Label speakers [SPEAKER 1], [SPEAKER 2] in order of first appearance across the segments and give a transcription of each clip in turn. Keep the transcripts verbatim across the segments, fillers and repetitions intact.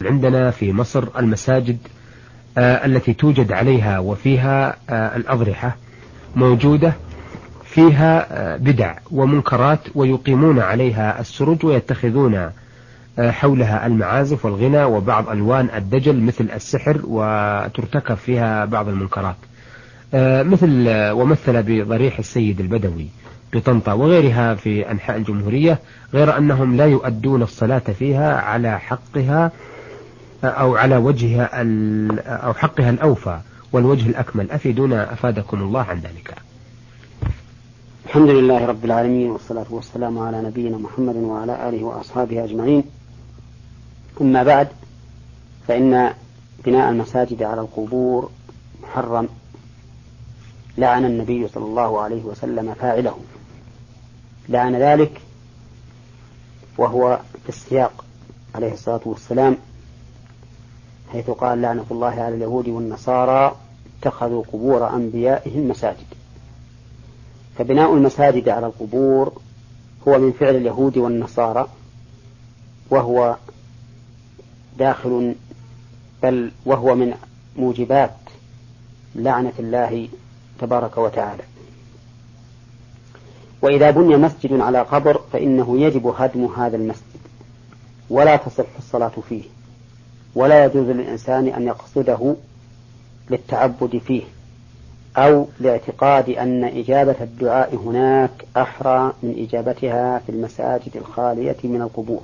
[SPEAKER 1] عندنا في مصر المساجد آه التي توجد عليها وفيها آه الأضرحة موجودة فيها آه بدع ومنكرات، ويقيمون عليها السرج ويتخذون آه حولها المعازف والغنى وبعض ألوان الدجل مثل السحر، وترتكب فيها بعض المنكرات آه مثل آه ومثل بضريح السيد البدوي بطنطا وغيرها في أنحاء الجمهورية، غير أنهم لا يؤدون الصلاة فيها على حقها أو على وجهها أو حقها الأوفى والوجه الأكمل. أفيدونا أفادكم الله عن ذلك.
[SPEAKER 2] الحمد لله رب العالمين، والصلاة والسلام على نبينا محمد وعلى آله وأصحابه أجمعين. أما بعد، فإن بناء المساجد على القبور محرم، لعن النبي صلى الله عليه وسلم فاعله، لعن ذلك وهو في السياق عليه الصلاة والسلام، حيث قال: لعنة الله على اليهود والنصارى اتخذوا قبور أنبيائهم مساجد. فبناء المساجد على القبور هو من فعل اليهود والنصارى، وهو داخل بل وهو من موجبات لعنة الله تبارك وتعالى. وإذا بني مسجد على قبر فإنه يجب هدم هذا المسجد، ولا تصح الصلاة فيه، ولا يجوز للإنسان أن يقصده للتعبد فيه أو لاعتقاد أن إجابة الدعاء هناك أحرى من إجابتها في المساجد الخالية من القبور.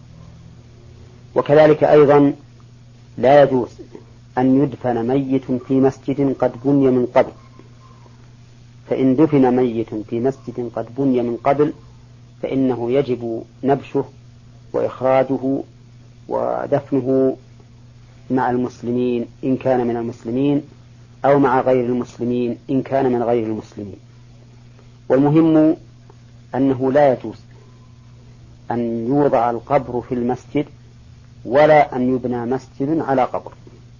[SPEAKER 2] وكذلك أيضا لا يجوز أن يدفن ميت في مسجد قد بني من قبل، فإن دفن ميت في مسجد قد بني من قبل فإنه يجب نبشه وإخراجه ودفنه مع المسلمين إن كان من المسلمين، أو مع غير المسلمين إن كان من غير المسلمين. والمهم أنه لا يجوز أن يوضع القبر في المسجد، ولا أن يبنى مسجد على قبر.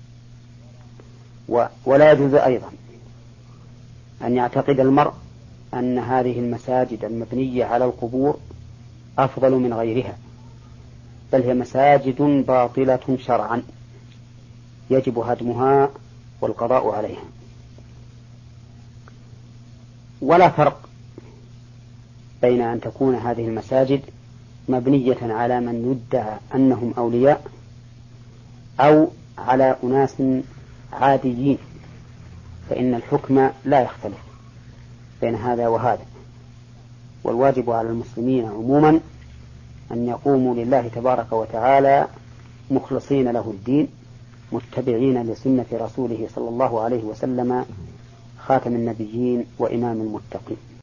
[SPEAKER 2] ولا يجوز أيضا أن يعتقد المرء أن هذه المساجد المبنية على القبور أفضل من غيرها، بل هي مساجد باطلة شرعا يجب هدمها والقضاء عليها. ولا فرق بين أن تكون هذه المساجد مبنية على من يدعى أنهم أولياء أو على أناس عاديين، فإن الحكم لا يختلف بين هذا وهذا. والواجب على المسلمين عموما أن يقوموا لله تبارك وتعالى مخلصين له الدين، متبعين لسنة رسوله صلى الله عليه وسلم خاتم النبيين وإمام المتقين.